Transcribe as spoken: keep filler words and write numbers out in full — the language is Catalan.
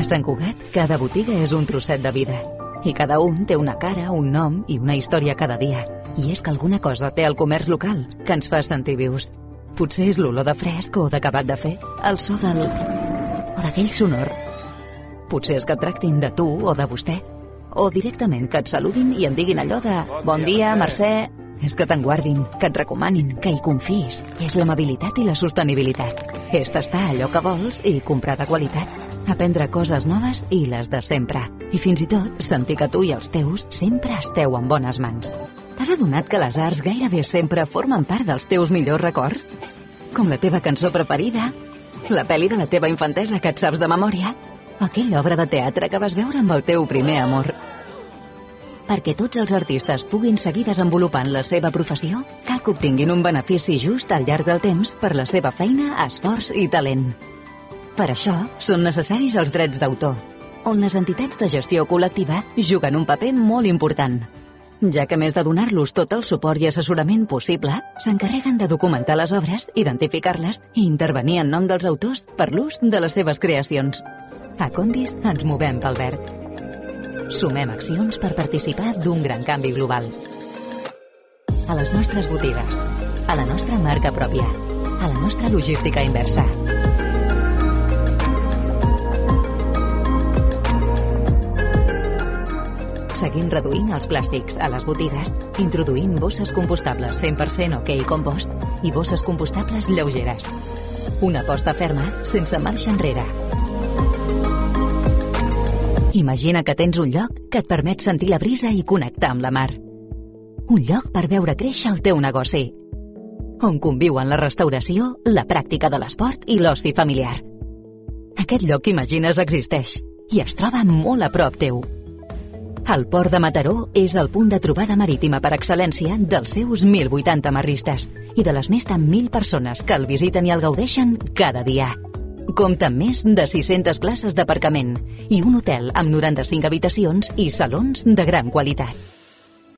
A Sant Cugat, cada botiga és un trosset de vida. I cada un té una cara, un nom i una història cada dia. I és que alguna cosa té el comerç local que ens fa sentir vius. Potser és l'olor de fresc o d'acabat de fer, el so del... o d'aquell sonor. Potser és que et tractin de tu o de vostè. O directament que et saludin i en diguin allò de bon dia, Mercè. És que te'n guardin, que et recomanin, que hi confiïs. És l'amabilitat i la sostenibilitat. És tastar allò que vols i comprar de qualitat. Aprendre coses noves i les de sempre. I fins i tot sentir que tu i els teus sempre esteu en bones mans. T'has adonat que les arts gairebé sempre formen part dels teus millors records? Com la teva cançó preferida, la pel·li de la teva infantesa que et saps de memòria, o aquella obra de teatre que vas veure amb el teu primer amor. Perquè tots els artistes puguin seguir desenvolupant la seva professió, cal que obtinguin un benefici just al llarg del temps per la seva feina, esforç i talent. Per això són necessaris els drets d'autor, on les entitats de gestió col·lectiva juguen un paper molt important, ja que a més de donar-los tot el suport i assessorament possible, s'encarreguen de documentar les obres, identificar-les i intervenir en nom dels autors per l'ús de les seves creacions. A Condis ens movem pel verd. Sumem accions per participar d'un gran canvi global. A les nostres botigues, a la nostra marca pròpia, a la nostra logística inversa. Seguim reduint els plàstics a les botigues, introduint bosses compostables cent per cent OK Compost i bosses compostables lleugeres. Una aposta ferma sense marxa enrere. Imagina que tens un lloc que et permet sentir la brisa i connectar amb la mar. Un lloc per veure créixer el teu negoci, on conviuen la restauració, la pràctica de l'esport i l'oci familiar. Aquest lloc que imagines existeix i es troba molt a prop teu. El Port de Mataró és el punt de trobada marítima per excel·lència dels seus mil vuitanta marristes i de les més de mil persones que el visiten i el gaudeixen cada dia. Compta amb més de sis-centes places d'aparcament i un hotel amb noranta-cinc habitacions i salons de gran qualitat.